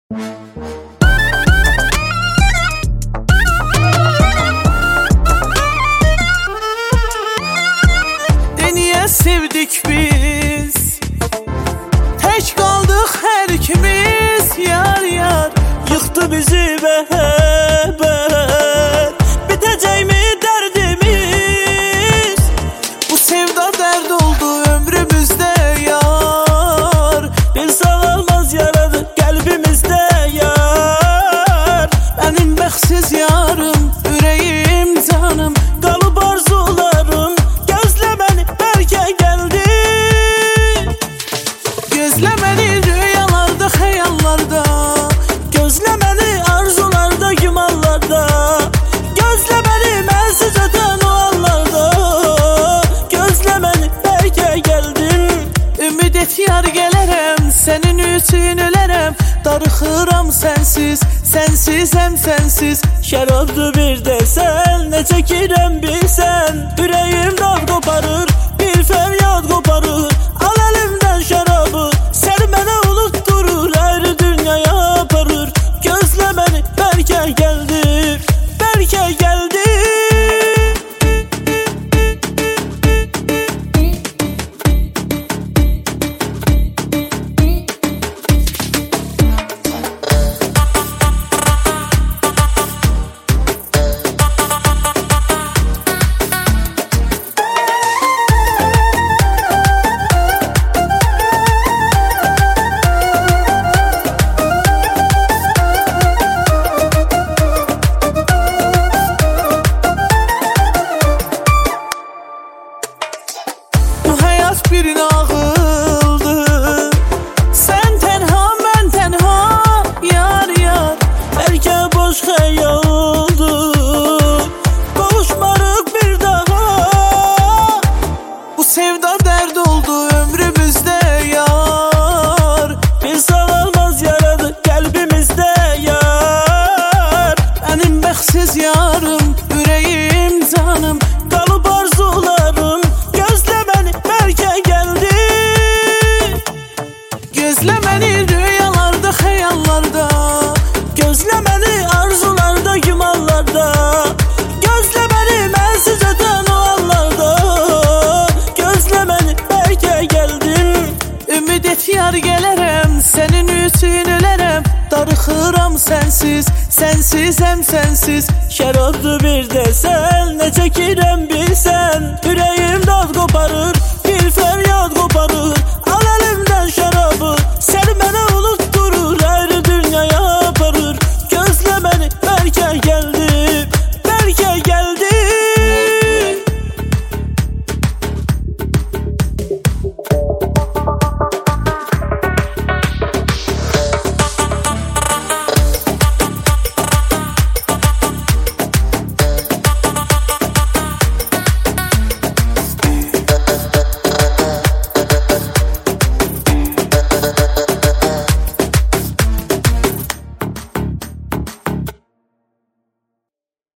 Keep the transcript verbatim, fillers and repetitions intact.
Niye sevdik biz? Tek kaldık her ikimiz. Yar yar yıktı bizi beraber. Bitecek mi derdimiz? Bu sevda dert oldu ömrümüzde yar. Bir sağlamaz yaradı kalbimizde yar. Benim bəxtsiz yarım, yüreğim canım, kalıp arzularım. Gözle beni rüyalarda, hayallarda. Gözle beni arzularda, gümanlarda. Gözle beni mənsiz öten o anlarda. Gözle beni belki geldin. Ümid et yar gelerem, senin üçün ölərəm. Darıxıram sensiz, sensizəm sensiz. Şərabdı bir desen, ne çəkirəm bilsən. Yüreğim dağ koparır, bir feryat koparır. Al elimden şarabı, sen beni unutturur, ayrı dünyaya aparır. Gözle beni, belki geldi, belki geldi. Bir nağıldı. Sen tenha, ben tenha. Yar yar belki boş hayaldı. Kavuşmarık bir daha. Bu sevda dert oldu ömrümüzde yar. Bir sağlamaz yaradı kalbimizde yar. Benim bəxtsiz yarım, yüreğim canım, kalıp arzularım. Gözle beni rüyalarda, hayallarda. Gözle beni arzularda, gümanlarda. Gözle beni mənsiz öten o anlarda. Gözle beni belki geldin. Ümid et yar gelerem, senin üçün ölərəm. Darıxıram sensiz, sensizəm sensiz. Şərabdı bir desen, ne çəkirəm bilsən. Yüreğim dağ koparır, bir feryat koparır.